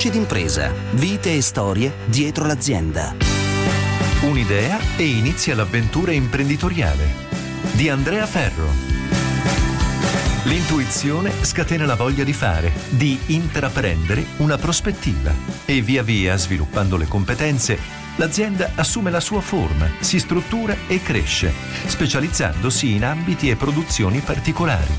Voci d'impresa, vite e storie dietro l'azienda. Un'idea e inizia l'avventura imprenditoriale di Andrea Ferro. L'intuizione scatena la voglia di fare, di intraprendere una prospettiva e via via, sviluppando le competenze, l'azienda assume la sua forma, si struttura e cresce, specializzandosi in ambiti e produzioni particolari.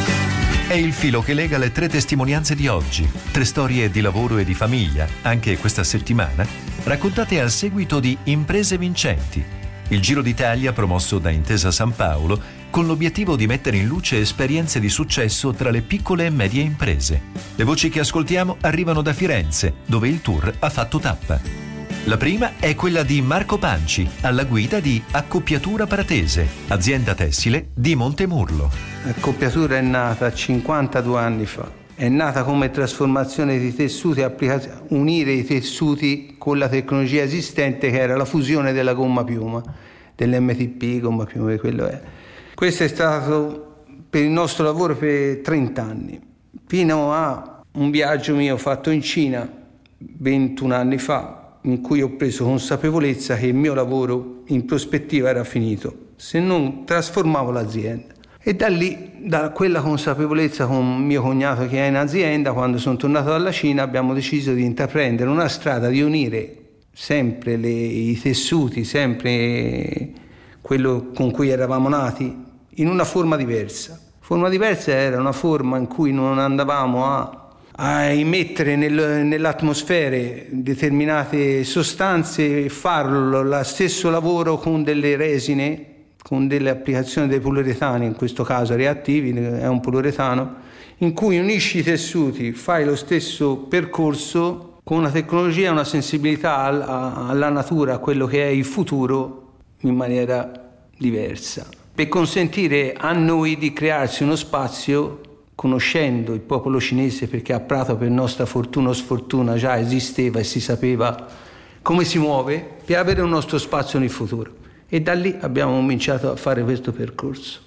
È il filo che lega le 3 testimonianze di oggi, 3 storie di lavoro e di famiglia, anche questa settimana, raccontate al seguito di Imprese Vincenti, il Giro d'Italia promosso da Intesa San Paolo con l'obiettivo di mettere in luce esperienze di successo tra le piccole e medie imprese. Le voci che ascoltiamo arrivano da Firenze, dove il tour ha fatto tappa. La prima è quella di Marco Panci, alla guida di Accoppiatura Pratese, azienda tessile di Montemurlo. Accoppiatura è nata 52 anni fa. È nata come trasformazione di tessuti, unire i tessuti con la tecnologia esistente che era la fusione della gomma piuma, dell'MTP, gomma piuma, quello è. Questo è stato per il nostro lavoro per 30 anni, fino a un viaggio mio fatto in Cina 21 anni fa, in cui ho preso consapevolezza che il mio lavoro in prospettiva era finito, se non trasformavo l'azienda. E da lì, da quella consapevolezza con mio cognato che è in azienda, quando sono tornato dalla Cina abbiamo deciso di intraprendere una strada di unire sempre i tessuti, sempre quello con cui eravamo nati, in una forma diversa. Forma diversa era una forma in cui non andavamo a immettere nell'atmosfera determinate sostanze e farlo lo stesso lavoro con delle resine, con delle applicazioni dei poliuretani, in questo caso reattivi, è un poliuretano, in cui unisci i tessuti, fai lo stesso percorso con una tecnologia e una sensibilità alla natura, a quello che è il futuro, in maniera diversa, per consentire a noi di crearsi uno spazio conoscendo il popolo cinese, perché a Prato per nostra fortuna o sfortuna già esisteva e si sapeva come si muove, per avere un nostro spazio nel futuro. E da lì abbiamo cominciato a fare questo percorso.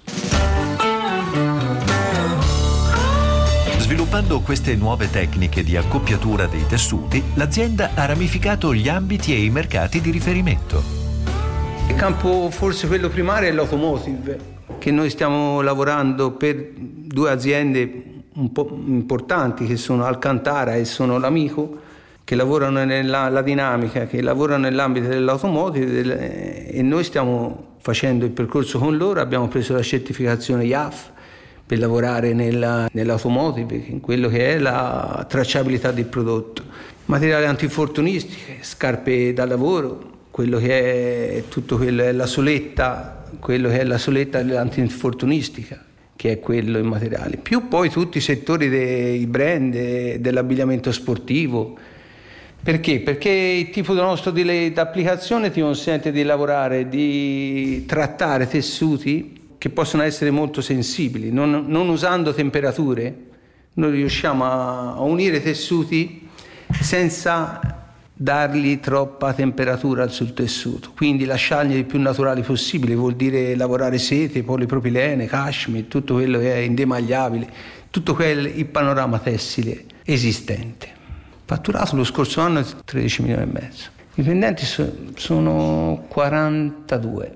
Sviluppando queste nuove tecniche di accoppiatura dei tessuti, l'azienda ha ramificato gli ambiti e i mercati di riferimento. Il campo forse quello primario è l'automotive, che noi stiamo lavorando per 2 aziende un po' importanti che sono Alcantara e sono l'Amico, che lavorano nella dinamica, che lavorano nell'ambito dell'automotive e noi stiamo facendo il percorso con loro. Abbiamo preso la certificazione IAF per lavorare nell'automotive, in quello che è la tracciabilità del prodotto, materiali antinfortunistiche, scarpe da lavoro, quello che è tutto quello è la soletta, quello che è la soletta antinfortunistica, che è quello in materiale, più poi tutti i settori dei brand, dell'abbigliamento sportivo. Perché? Perché il tipo nostro di applicazione ti consente di lavorare, di trattare tessuti che possono essere molto sensibili, non usando temperature. Noi riusciamo a unire tessuti senza dargli troppa temperatura sul tessuto, quindi lasciargli il più naturali possibile, vuol dire lavorare sete, polipropilene, cashmere, tutto quello che è indemagliabile, tutto il panorama tessile esistente. Fatturato lo scorso anno è 13 milioni e mezzo. I dipendenti sono 42.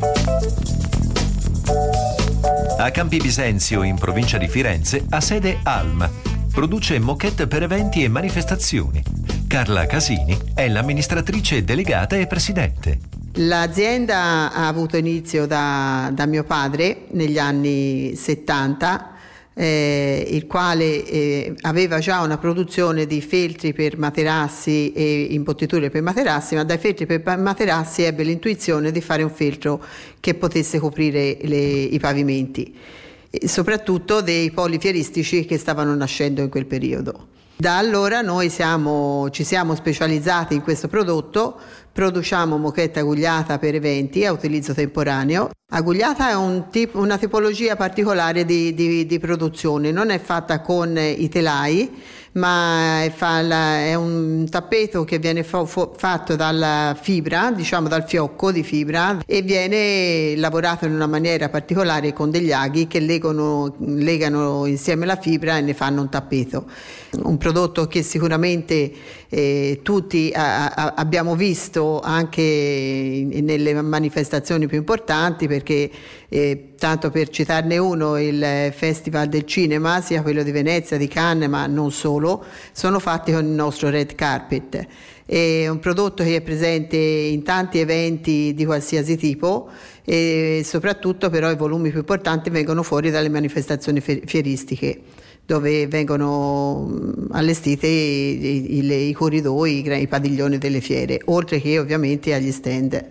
A Campi Bisenzio, in provincia di Firenze, ha sede Alma. Produce moquette per eventi e manifestazioni. Carla Casini è l'amministratrice delegata e presidente. L'azienda ha avuto inizio da mio padre negli anni 70, il quale aveva già una produzione di feltri per materassi e imbottiture per materassi, ma dai feltri per materassi ebbe l'intuizione di fare un feltro che potesse coprire i pavimenti, soprattutto dei poli fieristici che stavano nascendo in quel periodo. Da allora noi ci siamo specializzati in questo prodotto, produciamo moquette agugliata per eventi a utilizzo temporaneo. Agugliata è una tipologia particolare di produzione, non è fatta con i telai, ma è un tappeto che viene fatto dalla fibra, diciamo dal fiocco di fibra, e viene lavorato in una maniera particolare con degli aghi che legano insieme la fibra e ne fanno un tappeto. Un prodotto che sicuramente tutti abbiamo visto anche nelle manifestazioni più importanti, perché tanto per citarne uno, il Festival del Cinema, sia quello di Venezia, di Cannes, ma non solo, sono fatti con il nostro red carpet. È un prodotto che è presente in tanti eventi di qualsiasi tipo, e soprattutto però i volumi più importanti vengono fuori dalle manifestazioni fieristiche, dove vengono allestiti i corridoi, i padiglioni delle fiere, oltre che ovviamente agli stand.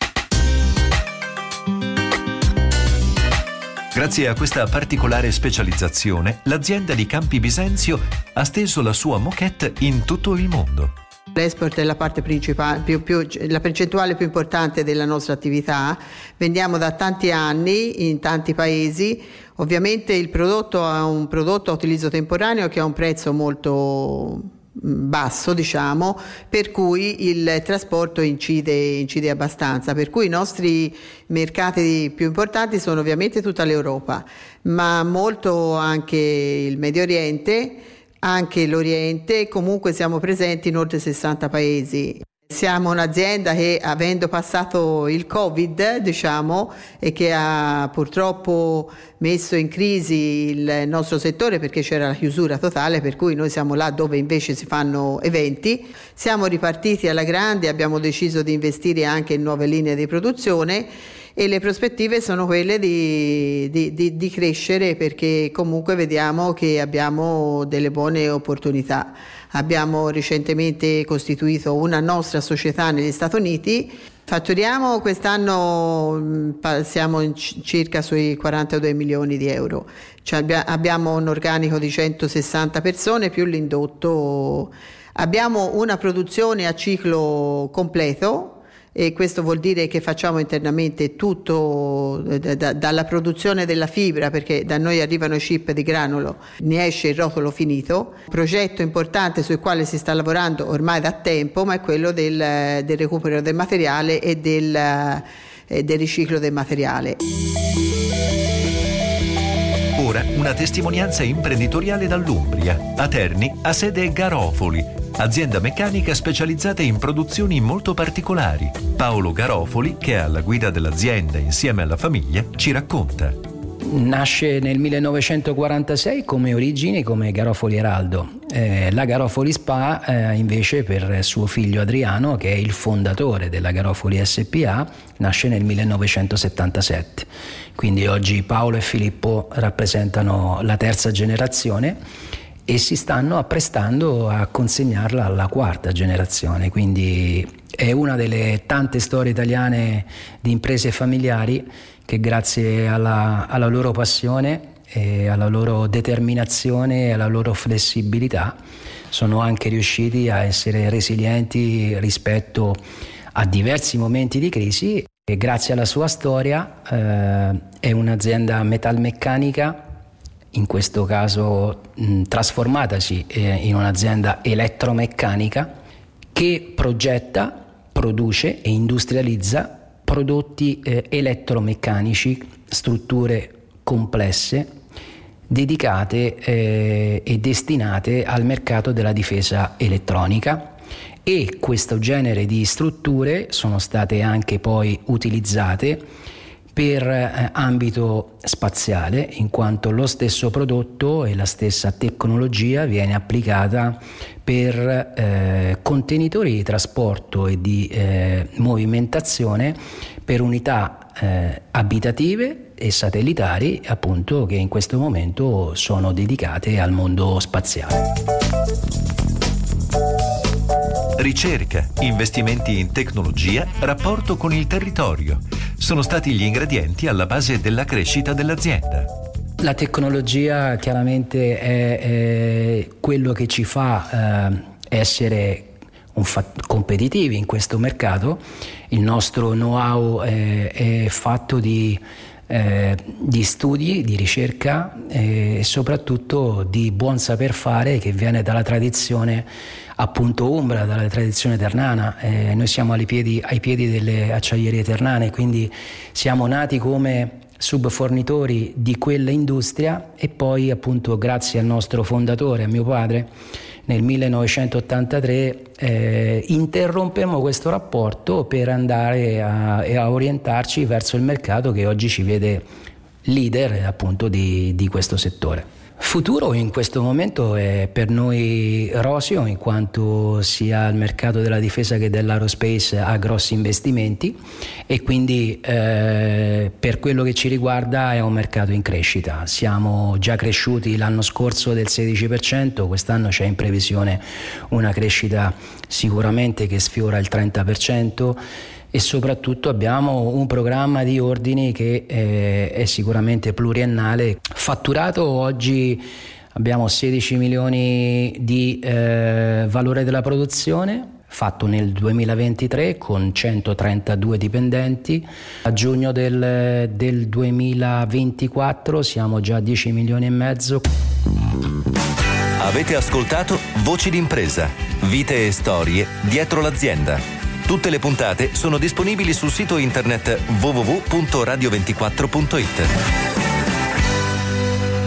Grazie a questa particolare specializzazione, l'azienda di Campi Bisenzio ha steso la sua moquette in tutto il mondo. L'export è la parte principale, la percentuale più importante della nostra attività. Vendiamo da tanti anni in tanti paesi. Ovviamente il prodotto è un prodotto a utilizzo temporaneo che ha un prezzo molto basso, diciamo, per cui il trasporto incide abbastanza, per cui i nostri mercati più importanti sono ovviamente tutta l'Europa, ma molto anche il Medio Oriente, anche l'Oriente. Comunque siamo presenti in oltre 60 paesi. Siamo un'azienda che, avendo passato il Covid, diciamo, e che ha purtroppo messo in crisi il nostro settore perché c'era la chiusura totale, per cui noi siamo là dove invece si fanno eventi. Siamo ripartiti alla grande, abbiamo deciso di investire anche in nuove linee di produzione e le prospettive sono quelle di crescere, perché comunque vediamo che abbiamo delle buone opportunità. Abbiamo recentemente costituito una nostra società negli Stati Uniti. Fatturiamo quest'anno, siamo circa sui 42 milioni di euro. Cioè abbiamo un organico di 160 persone più l'indotto. Abbiamo una produzione a ciclo completo, e questo vuol dire che facciamo internamente tutto, dalla produzione della fibra, perché da noi arrivano i chip di granulo, ne esce il rotolo finito. Un progetto importante sul quale si sta lavorando ormai da tempo, ma è quello del recupero del materiale e del riciclo del materiale. Ora una testimonianza imprenditoriale dall'Umbria. A Terni ha sede Garofoli, azienda meccanica specializzata in produzioni molto particolari. Paolo Garofoli, che è alla guida dell'azienda insieme alla famiglia, ci racconta. Nasce nel 1946 come origine come Garofoli Eraldo. La Garofoli SpA invece per suo figlio Adriano, che è il fondatore della Garofoli SpA, nasce nel 1977. Quindi oggi Paolo e Filippo rappresentano la terza generazione e si stanno apprestando a consegnarla alla quarta generazione. Quindi è una delle tante storie italiane di imprese familiari che grazie alla loro passione e alla loro determinazione e alla loro flessibilità sono anche riusciti a essere resilienti rispetto a diversi momenti di crisi, e grazie alla sua storia è un'azienda metalmeccanica, in questo caso trasformatasi in un'azienda elettromeccanica che progetta, produce e industrializza prodotti elettromeccanici, strutture complesse dedicate e destinate al mercato della difesa elettronica, e questo genere di strutture sono state anche poi utilizzate per ambito spaziale, in quanto lo stesso prodotto e la stessa tecnologia viene applicata per contenitori di trasporto e di movimentazione per unità abitative e satellitari, appunto, che in questo momento sono dedicate al mondo spaziale. Ricerca, investimenti in tecnologia, rapporto con il territorio sono stati gli ingredienti alla base della crescita dell'azienda. La tecnologia chiaramente è quello che ci fa essere competitivi in questo mercato. Il nostro know-how è fatto di di studi, di ricerca e soprattutto di buon saper fare che viene dalla tradizione appunto umbra, dalla tradizione ternana. Noi siamo ai piedi delle acciaierie ternane, quindi siamo nati come subfornitori di quella industria e poi appunto grazie al nostro fondatore, a mio padre, nel 1983 interrompemmo questo rapporto per andare a orientarci verso il mercato che oggi ci vede leader appunto di questo settore. Futuro in questo momento è per noi roseo, in quanto sia il mercato della difesa che dell'aerospace ha grossi investimenti e quindi per quello che ci riguarda è un mercato in crescita. Siamo già cresciuti l'anno scorso del 16%, quest'anno c'è in previsione una crescita sicuramente che sfiora il 30%. E soprattutto abbiamo un programma di ordini che è sicuramente pluriennale. Fatturato oggi abbiamo 16 milioni di valore della produzione, fatto nel 2023 con 132 dipendenti. A giugno del 2024 siamo già a 10 milioni e mezzo. Avete ascoltato Voci d'impresa, vite e storie dietro l'azienda. Tutte le puntate sono disponibili sul sito internet www.radio24.it.